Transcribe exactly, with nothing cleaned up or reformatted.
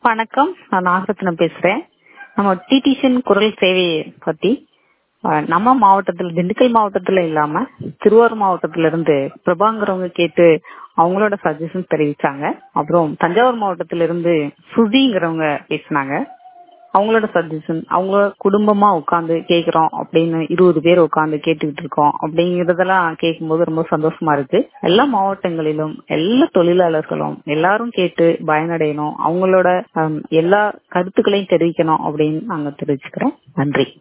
வணக்கம். நான் நாகரத்னம் பேசுறேன். நம்ம டிடிஷன் குரல் சேவையை பத்தி அஹ், நம்ம மாவட்டத்தில் திண்டுக்கல் மாவட்டத்துல இல்லாம திருவாரூர் மாவட்டத்துல இருந்து பிரபாங்கிறவங்க கேட்டு அவங்களோட சஜஷன் தெரிவிச்சாங்க. அப்புறம் தஞ்சாவூர் மாவட்டத்தில இருந்து சுதிங்கிறவங்க பேசினாங்க. அவங்களோட சஜஷன், அவங்க குடும்பமா உட்காந்து கேக்குறோம் அப்படின்னு இருபது பேர் உட்காந்து கேட்டுக்கிட்டு இருக்கோம் அப்படிங்கறதெல்லாம் கேட்கும்போது ரொம்ப சந்தோஷமா இருக்கு. எல்லா மாவட்டங்களிலும் எல்லா தொழிலாளர்களும் எல்லாரும் கேட்டு பயனடையணும், அவங்களோட ஹம், எல்லா கருத்துக்களையும் தெரிவிக்கணும் அப்படின்னு நாங்க தெரிவிச்சுக்கிறோம். நன்றி.